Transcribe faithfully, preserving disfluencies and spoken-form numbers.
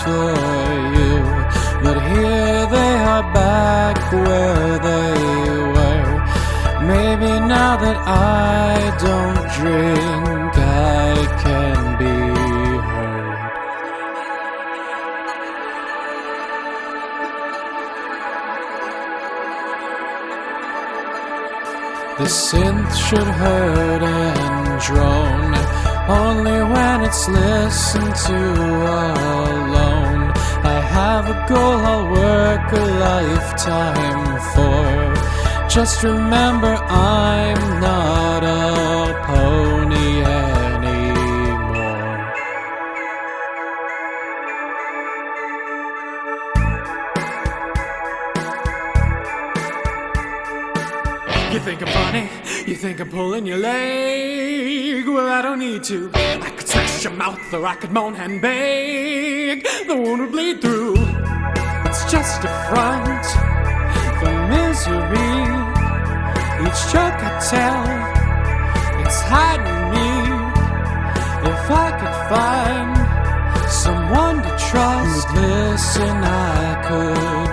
for you. But here they are back where they were. Maybe now that I don't drink, I can be heard. The synth should hurt and drone only when it's listened to alone. I have a goal I'll work a lifetime for. Just remember I'm not a pony anymore. You think I'm funny? You think I'm pulling your leg? Well, I don't need to. I could smash your mouth or I could moan and beg. The wound would bleed through. It's just a front for misery. Each joke I tell, it's hiding me. If I could find someone to trust who'd listen, I could